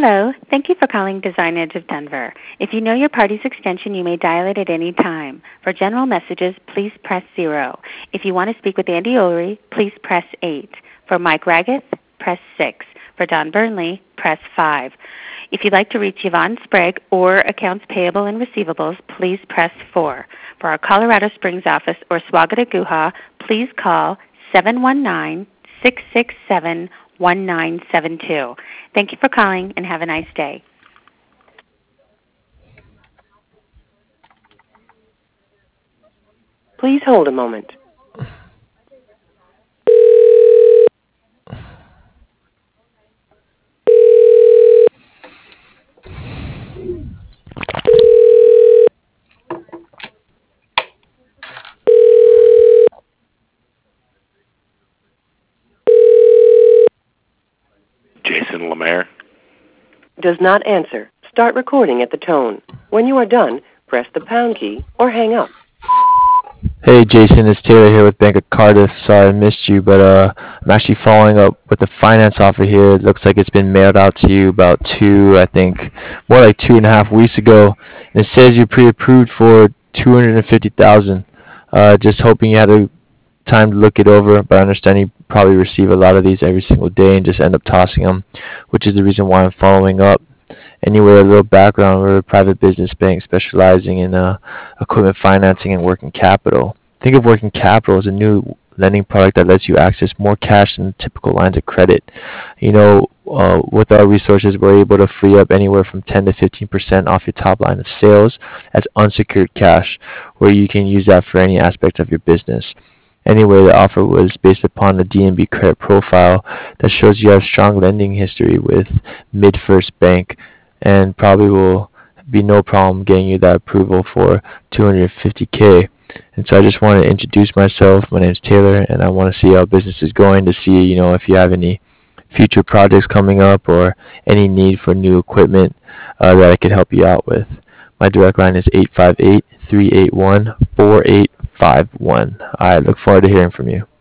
Hello. Thank you for calling Design Edge of Denver. If you know your party's extension, you may dial it at any time. For general messages, please press 0. If you want to speak with Andy Ulrey, please press 8. For Mike Raggeth, press 6. For Don Burnley, press 5. If you'd like to reach Yvonne Sprague or Accounts Payable and Receivables, please press 4. For our Colorado Springs office or Swagata Guha, please call 719-667-1972. Thank you for calling and have a nice day. Please hold a moment. Jason Lemaire. Does not answer. Start recording at the tone. When you are done, press the pound key or hang up. Hey Jason, it's Taylor here with Bank of Cardiff. Sorry I missed you, but I'm actually following up with the finance offer here. It looks like it's been mailed out to you about more like 2.5 weeks ago. And it says you're pre-approved for $250,000. Just hoping you had a time to look it over, but I understand you probably receive a lot of these every single day and just end up tossing them, which is the reason why I'm following up. Anyway, a little background, we're a private business bank specializing in equipment financing and working capital. Think of working capital as a new lending product that lets you access more cash than typical lines of credit. With our resources, we're able to free up anywhere from 10 to 15% off your top line of sales as unsecured cash, where you can use that for any aspect of your business. Anyway, the offer was based upon the DNB credit profile that shows you have strong lending history with MidFirst Bank, and probably will be no problem getting you that approval for $250K. And so I just wanted to introduce myself. My name is Taylor, and I want to see how business is going, to see if you have any future projects coming up or any need for new equipment that I could help you out with. My direct line is 858-381-4851. I look forward to hearing from you.